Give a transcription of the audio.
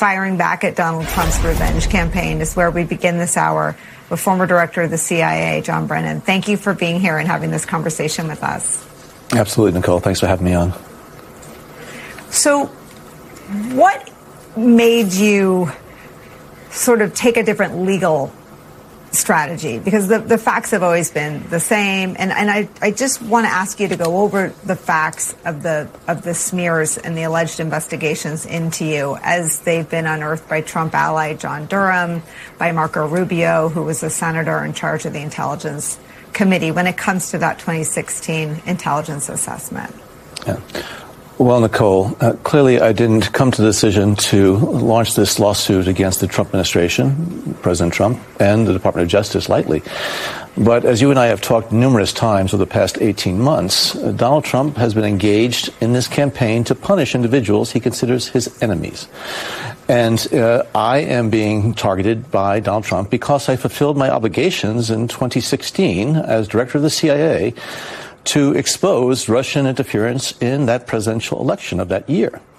Firing Back at Donald Trump's Revenge Campaign is where we begin this hour with former director of the CIA, John Brennan. Thank you for being here and having this conversation with us. Absolutely, Nicole. Thanks for having me on. So what made you sort of take a different legal strategy? Because the facts have always been the same. And I just want to ask you to go over the facts of the smears and the alleged investigations into you as they've been unearthed by Trump ally John Durham, by Marco Rubio, who was a senator in charge of the Intelligence Committee when it comes to that 2016 intelligence assessment. Yeah. Well, Nicole, clearly I didn't come to the decision to launch this lawsuit against the Trump administration, President Trump, and the Department of Justice lightly. But as you and I have talked numerous times over the past 18 months, Donald Trump has been engaged in this campaign to punish individuals he considers his enemies. And I am being targeted by Donald Trump because I fulfilled my obligations in 2016 as director of the CIA to expose Russian interference in that presidential election of that year.